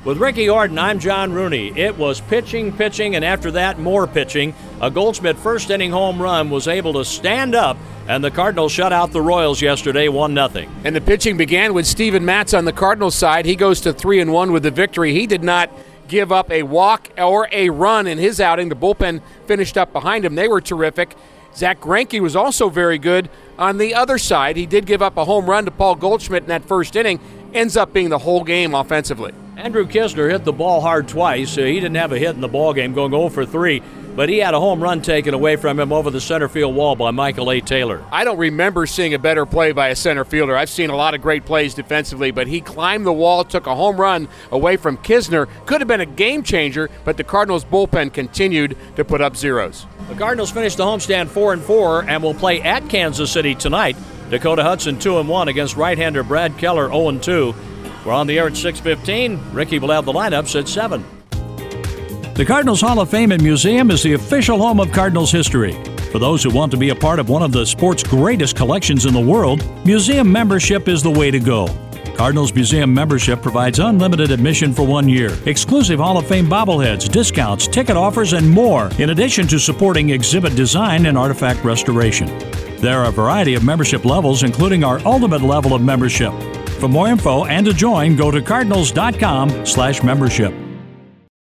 With Ricky Orton, I'm John Rooney. It was pitching, and after that, more pitching. A Goldschmidt first-inning home run was able to stand up, and the Cardinals shut out the Royals yesterday 1-0. And the pitching began with Steven Matz on the Cardinals side. He goes to 3-1 with the victory. He did not give up a walk or a run in his outing. The bullpen finished up behind him. They were terrific. Zach Greinke was also very good on the other side. He did give up a home run to Paul Goldschmidt in that first inning. Ends up being the whole game offensively. Andrew Kisner hit the ball hard twice. He didn't have a hit in the ball game, going 0 for 3, but he had a home run taken away from him over the center field wall by Michael A. Taylor. I don't remember seeing a better play by a center fielder. I've seen a lot of great plays defensively, but he climbed the wall, took a home run away from Kisner. Could have been a game changer, but the Cardinals bullpen continued to put up zeros. The Cardinals finished the homestand 4-4 and will play at Kansas City tonight. Dakota Hudson 2-1 against right-hander Brad Keller 0-2. We're on the air at 6:15. Ricky will have the lineups at 7. The Cardinals Hall of Fame and Museum is the official home of Cardinals history. For those who want to be a part of one of the sport's greatest collections in the world, museum membership is the way to go. Cardinals Museum membership provides unlimited admission for 1 year, exclusive Hall of Fame bobbleheads, discounts, ticket offers, and more, in addition to supporting exhibit design and artifact restoration. There are a variety of membership levels, including our ultimate level of membership. For more info and to join, go to cardinals.com/membership.